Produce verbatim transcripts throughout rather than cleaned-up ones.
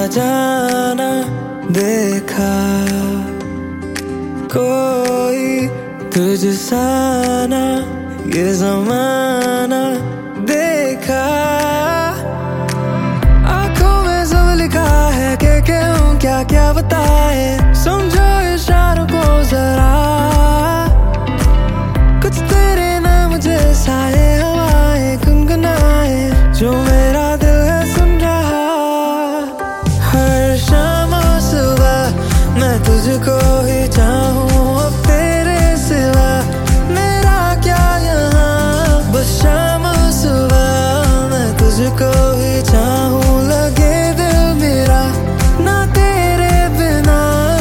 जाना देखा, कोई तुझसा ना ये जमाना देखा। आंखों में सब लिखा है कि क्यों क्या क्या बताए, समझो इशारों को जरा, कुछ तेरे नाम जैसा है हवाएं गुनगुनाए, जो मेरा दिल है सुन रहा। हर शाम और सुबह मैं तुझको ही चाहूँ, अब तेरे सिवा मेरा क्या यहाँ। बस शाम और सुबह मैं तुझको ही चाहूँ, लगे दिल मेरा ना तेरे बिना।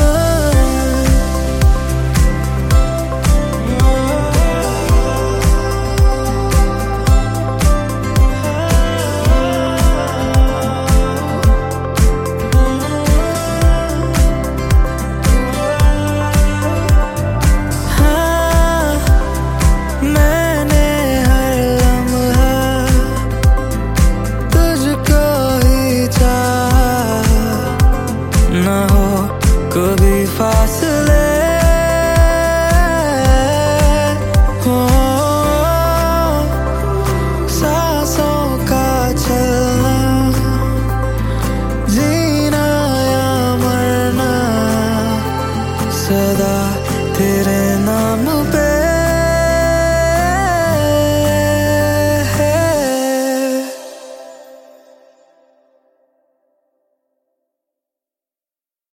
ना हो कभी फासले हो, सांसों का चलना, जीना या मरना सदा